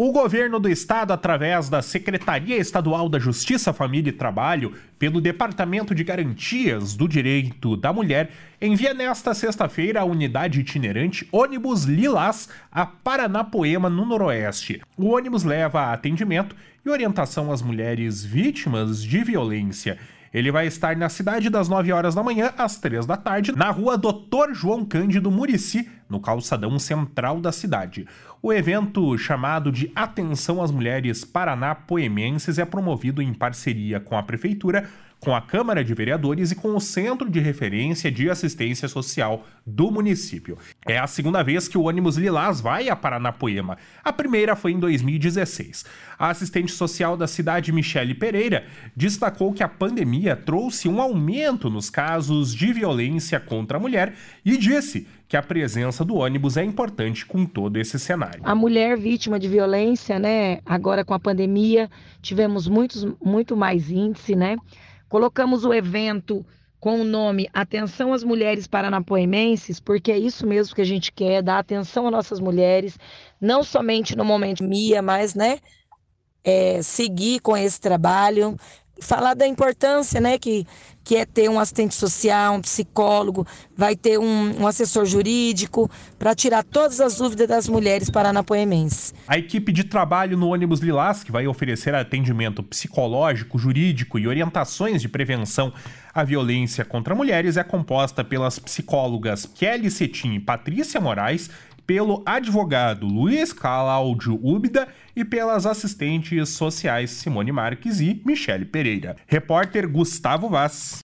O governo do estado, através da Secretaria Estadual da Justiça, Família e Trabalho, pelo Departamento de Garantias do Direito da Mulher, envia nesta sexta-feira a unidade itinerante ônibus Lilás a Paranapoema, no Noroeste. O ônibus leva atendimento e orientação às mulheres vítimas de violência. Ele vai estar na cidade das 9 horas da manhã às 3 da tarde, na rua Dr. João Cândido Murici, no calçadão central da cidade. O evento, chamado de Atenção às Mulheres Paranapoemenses, é promovido em parceria com a Prefeitura, com a Câmara de Vereadores e com o Centro de Referência de Assistência Social do município. É a segunda vez que o ônibus Lilás vai a Paranapoema. A primeira foi em 2016. A assistente social da cidade, Michele Pereira, destacou que a pandemia trouxe um aumento nos casos de violência contra a mulher e disse que a presença do ônibus é importante com todo esse cenário. A mulher vítima de violência, agora com a pandemia, tivemos muito mais índice, Colocamos o evento com o nome Atenção às Mulheres Paranapoemenses, porque é isso mesmo que a gente quer, dar atenção às nossas mulheres, não somente no momento de pandemia, mas seguir com esse trabalho, falar da importância que é ter um assistente social, um psicólogo, vai ter um assessor jurídico para tirar todas as dúvidas das mulheres paranapoemenses. A equipe de trabalho no ônibus Lilás, que vai oferecer atendimento psicológico, jurídico e orientações de prevenção à violência contra mulheres, é composta pelas psicólogas Kelly Cetim e Patrícia Moraes, pelo advogado Luiz Cláudio Úbida e pelas assistentes sociais Simone Marques e Michele Pereira. Repórter Gustavo Vaz.